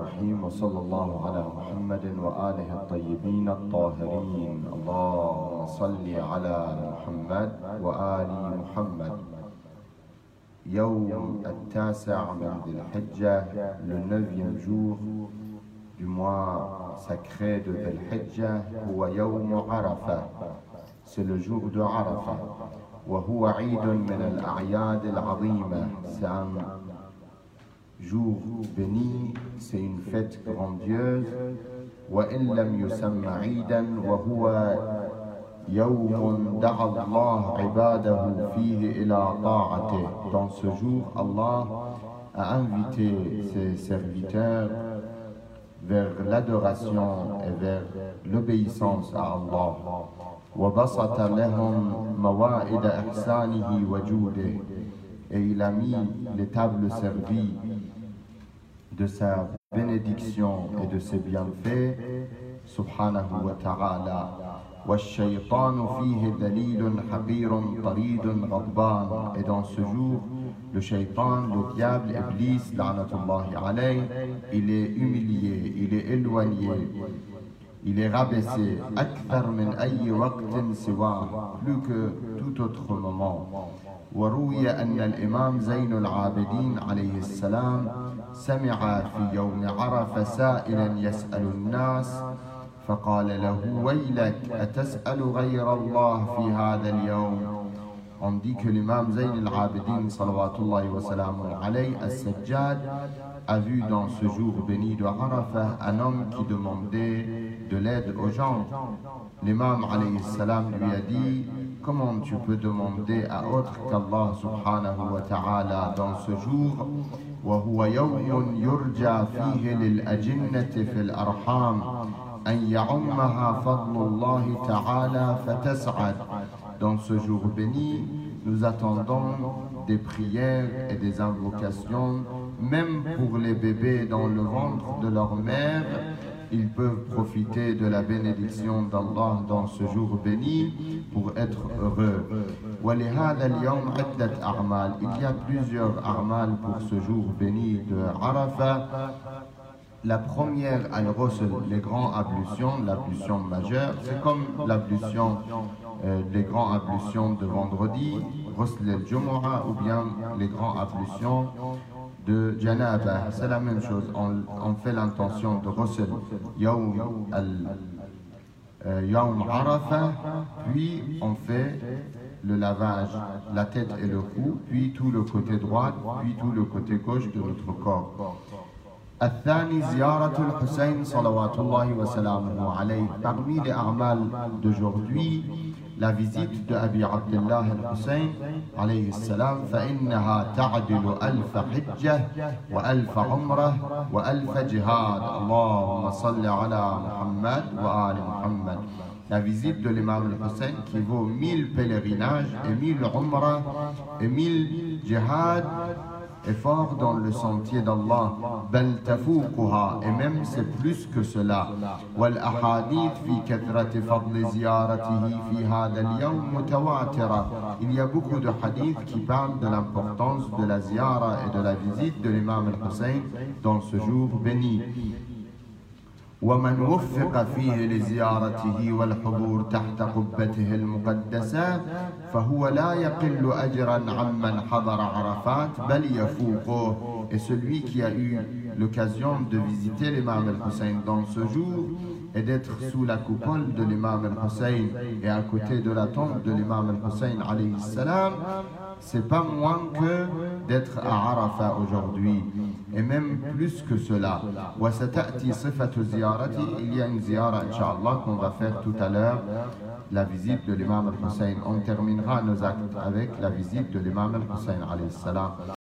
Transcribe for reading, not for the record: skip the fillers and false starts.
الرحيم وصلى الله على محمد وآله الطيبين الطاهرين. اللهم صل على محمد وآل محمد. يوم التاسع من ذي الحجة, le 9e jour du mois sacré de Dhul Hijjah, هو يوم عرفة, c'est le jour de Arafah. وهو عيد من الأعياد العظيمة, c'est un jour béni, c'est une fête grandieuse. وإن لم يسمى عيدا وهو يوم دعا الله عباده فيه إلى طاعته. Dans ce jour, Allah a invité ses serviteurs vers l'adoration et vers l'obéissance à Allah. وبسط لهم موائد إحسانه وجوده, et il a mis les tables servies de sa bénédiction et de ses bienfaits, subhanahu wa ta'ala. والشيطان فيه ذليل حقير طريد غضبان, et dans ce jour, le shaitan, le diable, Iblis, la'natullahi alayh, il est humilié, il est éloigné, il est rabaissé, أكثر من أي وقت سواه, plus que tout autre moment. وروي أن الإمام زين العابدين عليه السلام سمع في يوم عرفة سائلا يسأل الناس فقال له ويلك أتسأل غير الله في هذا اليوم. On dit que l'imam Zayn al-Abidin salawatullahi wa salamu alayhi as-Sajjad a vu dans ce jour béni de Arafah un homme qui demandait de l'aide aux gens. L'imam alayhi salam lui a dit: comment tu peux demander à autre qu'Allah subhanahu wa ta'ala dans ce jour? وهو يوم يرجى فيه للأجنة في الأرحام أن يعمها فضل الله تعالى فتسعد. Dans ce jour béni, nous attendons des prières et des invocations, même pour les bébés dans le ventre de leur mère. Ils peuvent profiter de la bénédiction d'Allah dans ce jour béni pour être heureux. وَلِهَذَا الْيَوْمِ عِدَّةُ أَعْمَالٍ. Il y a plusieurs a'mal pour ce jour béni de Arafah. La première, al-ghusl, les grands ablutions, l'ablution majeure, c'est comme l'ablution, les grands ablutions de vendredi, ghusl al-jumu'ah, ou bien les grands ablutions de janaba. C'est la même chose, on fait l'intention de ghusl yawm Arafah, puis on fait le lavage, la tête et le cou, puis tout le côté droit, puis tout le côté gauche de notre corps. الثاني زيارة الحسين صلوات الله وسلامه عليه. Parmi les a'mal d'aujourd'hui, la visite de Abi Abdullah al-Hussein alayhi salam, فإنها تعدل ألف حجة وألف عمرة وألف جهاد. اللهم صل على محمد وآل محمد. La visite de l'imam al-Hussein qui vaut 1000 pèlerinages et 1000 umrah et 1000 jihad, effort dans le sentier d'Allah, بل تفوقها, et même c'est plus que cela. والأحاديث في كثرة فضل زيارته في هذا اليوم متواترة. Il y a beaucoup de hadiths qui parlent de l'importance de la ziyara et de la visite de l'imam al-Hussein dans ce jour béni. ومن وفق فيه لزيارته والحضور تحت قبته المقدسة فهو لا يقل أجرا عمن حضر عرفات بل يفوقه. Et celui qui a eu l'occasion de visiter l'imam al-Hussein dans ce jour et d'être sous la coupole de l'imam al-Hussein et à côté de la tombe de l'imam al-Hussein alayhi salam, c'est pas moins que d'être à Arafah aujourd'hui, et même plus que cela. Il y a une ziyara, Inch'Allah, qu'on va faire tout à l'heure, la visite de l'imam al-Hussein. On terminera nos actes avec la visite de l'imam al-Hussein alayhi salam.